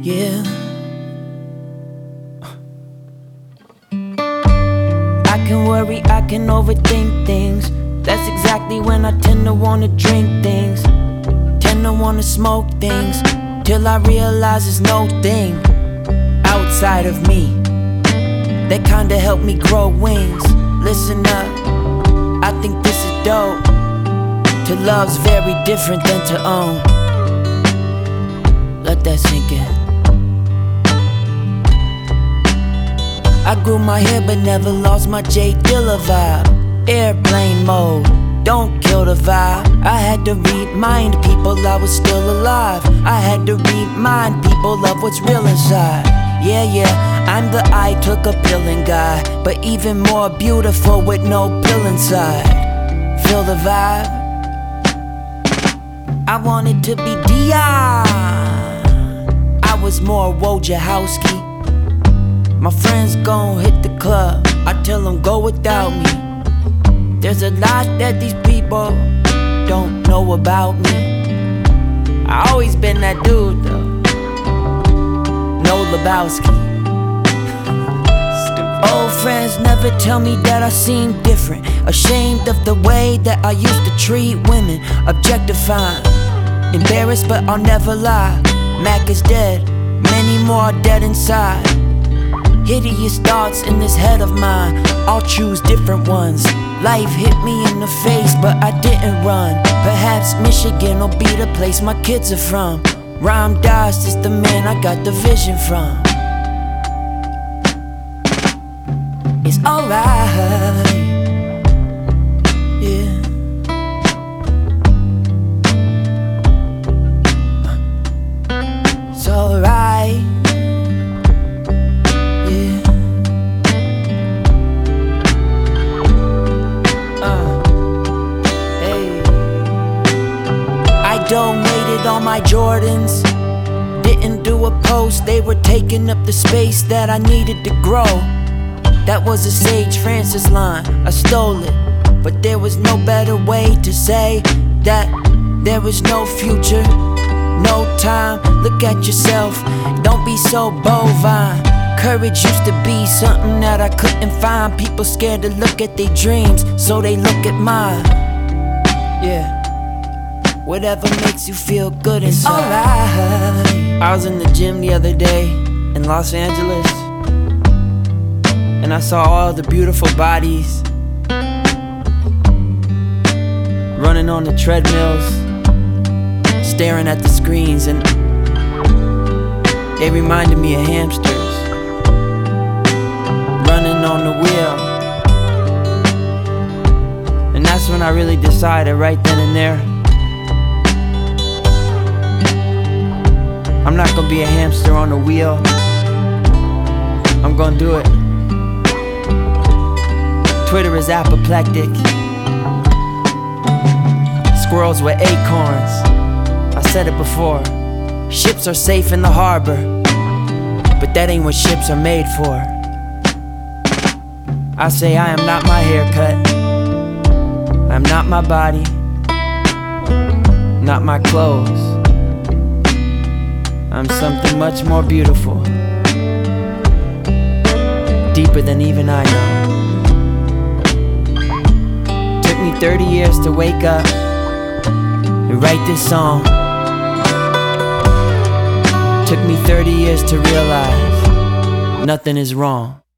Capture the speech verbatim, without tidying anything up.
Yeah. I can worry, I can overthink things. That's exactly when I tend to wanna drink things, tend to wanna smoke things, till I realize there's no thing outside of me that kinda helped me grow wings. Listen up, I think this is dope. To love's very different than to own. Let that sink in. I grew my hair but never lost my J Dilla vibe. Airplane mode, don't kill the vibe. I had to remind people I was still alive. I had to remind people of what's real inside. Yeah, yeah, I'm the I took a pillin' guy, but even more beautiful with no pill inside. Feel the vibe? I wanted to be Dion. I was more Wojciechowski. My friends gon' hit the club, I tell them go without me. There's a lot that these people don't know about me. I always been that dude though. No Lebowski. Old friends never tell me that I seem different. Ashamed of the way that I used to treat women. Objectifying, embarrassed but I'll never lie. Mac is dead, many more are dead inside. Hideous thoughts in this head of mine, I'll choose different ones. Life hit me in the face, but I didn't run. Perhaps Michigan will be the place my kids are from. Rhyme Dust is the man I got the vision from. It's alright, yeah. It's alright. Donated all my Jordans, didn't do a post, they were taking up the space that I needed to grow. That was a Sage Francis line, I stole it, but there was no better way to say that there was no future, no time. Look at yourself, don't be so bovine. Courage used to be something that I couldn't find. People scared to look at their dreams, so they look at mine. Yeah. Whatever makes you feel good inside. Alright. I was in the gym the other day in Los Angeles, and I saw all the beautiful bodies running on the treadmills, staring at the screens, and they reminded me of hamsters running on the wheel. And that's when I really decided, right then and there, I'm not gonna be a hamster on a wheel. I'm gonna do it. Twitter is apoplectic. Squirrels with acorns. I said it before. Ships are safe in the harbor, but that ain't what ships are made for. I say I am not my haircut. I am not my body. Not my clothes. I'm something much more beautiful, deeper than even I know. Took me thirty years to wake up and write this song. Took me thirty years to realize nothing is wrong.